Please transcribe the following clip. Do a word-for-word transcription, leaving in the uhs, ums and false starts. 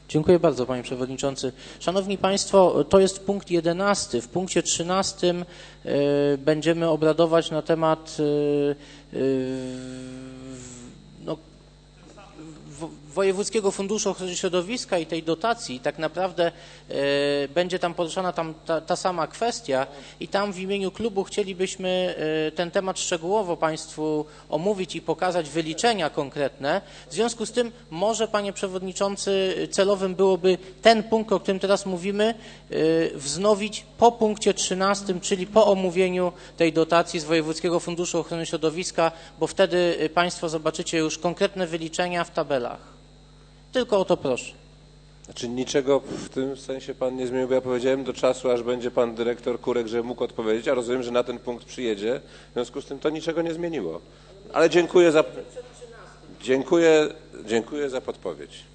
Dziękuję bardzo, panie przewodniczący. Szanowni państwo, to jest punkt jedenasty. W punkcie trzynastym y, będziemy obradować na temat y, y, no, Wojewódzkiego Funduszu Ochrony Środowiska i tej dotacji. Tak naprawdę y, będzie tam poruszana tam ta, ta sama kwestia i tam w imieniu klubu chcielibyśmy y, ten temat szczegółowo państwu omówić i pokazać wyliczenia konkretne. W związku z tym może, panie przewodniczący, celowym byłoby ten punkt, o którym teraz mówimy, y, wznowić po punkcie trzynastym, czyli po omówieniu tej dotacji z Wojewódzkiego Funduszu Ochrony Środowiska, bo wtedy państwo zobaczycie już konkretne wyliczenia w tabelach. Tylko o to proszę. Znaczy niczego w tym sensie pan nie zmienił, bo ja powiedziałem do czasu, aż będzie pan dyrektor Kurek, że mógł odpowiedzieć, a rozumiem, że na ten punkt przyjedzie. W związku z tym to niczego nie zmieniło. Ale dziękuję za, dziękuję, dziękuję za podpowiedź.